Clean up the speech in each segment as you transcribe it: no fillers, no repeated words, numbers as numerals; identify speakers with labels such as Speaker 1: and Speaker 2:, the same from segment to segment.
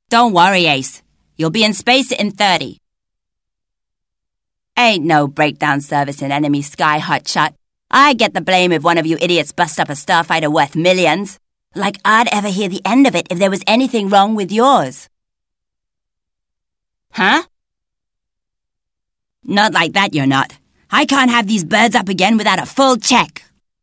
Speaker 1: Don't worry, Ace. You'll be in space in 30. Ain't no breakdown service in enemy sky, hotshot. I get the blame if one of you idiots bust up a starfighter worth millions. Like I'd ever hear the end of it if there was anything wrong with yours. Huh? Not like that, you're not. I can't have these birds up again without a full check.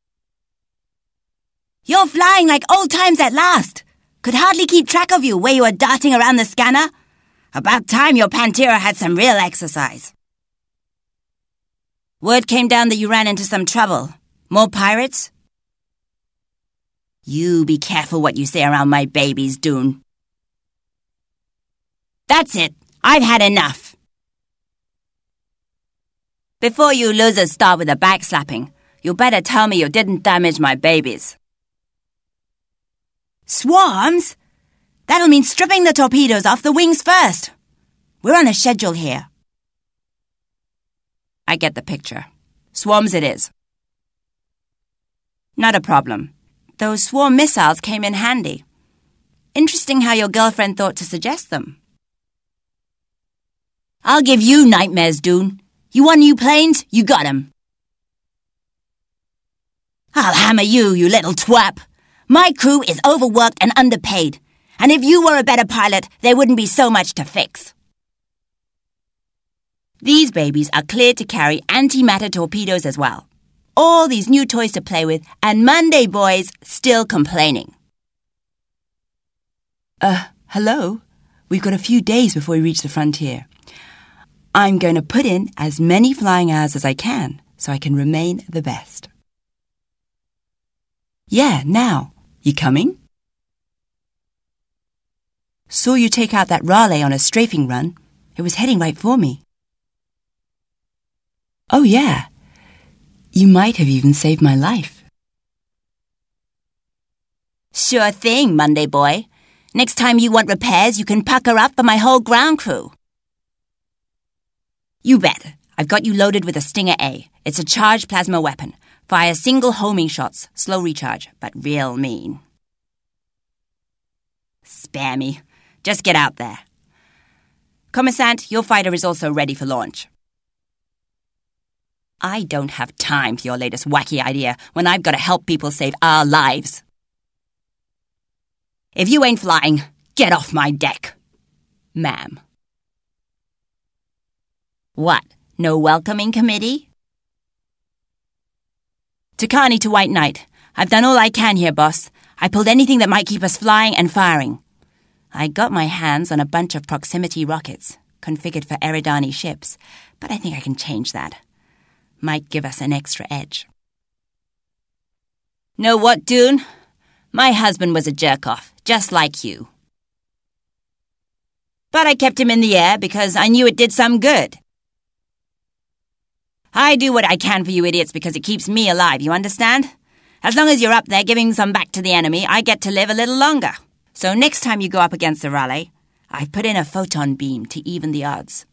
Speaker 1: You're flying like old times at last. Could hardly keep track of you where you were darting around the scanner. About time your Pantera had some real exercise. Word came down that you ran into some trouble. More pirates? You be careful what you say around my babies, Dune. That's it. I've had enough. Before you losers start with the backslapping, you better tell me you didn't damage my babies. Swarms? That'll mean stripping the torpedoes off the wings first. We're on a schedule here. I get the picture. Swarms it is. Not a problem. Those swarm missiles came in handy. Interesting how your girlfriend thought to suggest them. I'll give you nightmares, Dune. You want new planes? You got 'em. I'll hammer you, you little twap. My crew is overworked and underpaid. And if you were a better pilot, there wouldn't be so much to fix. These babies are cleared to carry antimatter torpedoes as well. All these new toys to play with, and Monday boys still complaining.
Speaker 2: Hello? We've got a few days before we reach the frontier. I'm going to put in as many flying hours as I can, so I can remain the best. Yeah, now. You coming? Saw you take out that Raleigh on a strafing run. It was heading right for me. Oh, yeah. You might have even saved my life.
Speaker 1: Sure thing, Monday boy. Next time you want repairs, you can pucker up for my whole ground crew. You bet. I've got you loaded with a Stinger A. It's a charged plasma weapon. Fires single homing shots, slow recharge, but real mean. Spare me. Just get out there. Commissant, your fighter is also ready for launch. I don't have time for your latest wacky idea when I've got to help people save our lives. If you ain't flying, get off my deck. Ma'am. What? No welcoming committee? Takani to White Knight. I've done all I can here, boss. I pulled anything that might keep us flying and firing. I got my hands on a bunch of proximity rockets, configured for Eridani ships, but I think I can change that. Might give us an extra edge. Know what, Dune? My husband was a jerk-off, just like you. But I kept him in the air because I knew it did some good. I do what I can for you idiots because it keeps me alive, you understand? As long as you're up there giving some back to the enemy, I get to live a little longer. So next time you go up against the Raleigh, I've put in a photon beam to even the odds.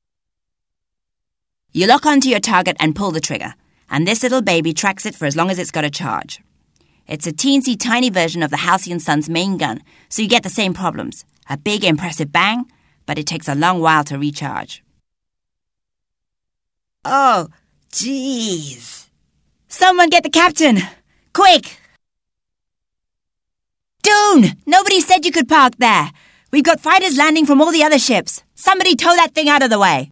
Speaker 1: You lock onto your target and pull the trigger, and this little baby tracks it for as long as it's got a charge. It's a teensy tiny version of the Halcyon Sun's main gun, so you get the same problems. A big impressive bang, but it takes a long while to recharge. Oh, jeez. Someone get the captain! Quick! Dune! Nobody said you could park there. We've got fighters landing from all the other ships. Somebody tow that thing out of the way.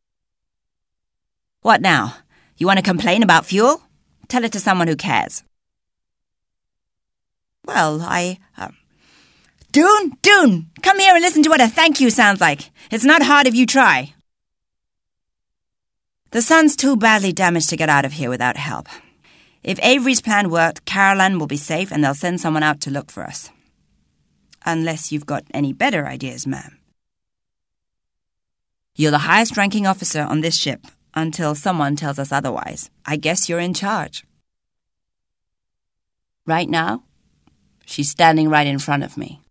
Speaker 1: What now? You want to complain about fuel? Tell it to someone who cares. Well, Dune! Come here and listen to what a thank you sounds like. It's not hard if you try. The sun's too badly damaged to get out of here without help. If Avery's plan worked, Caroline will be safe and they'll send someone out to look for us. Unless you've got any better ideas, ma'am. You're the highest-ranking officer on this ship, until someone tells us otherwise. I guess you're in charge. Right now, she's standing right in front of me.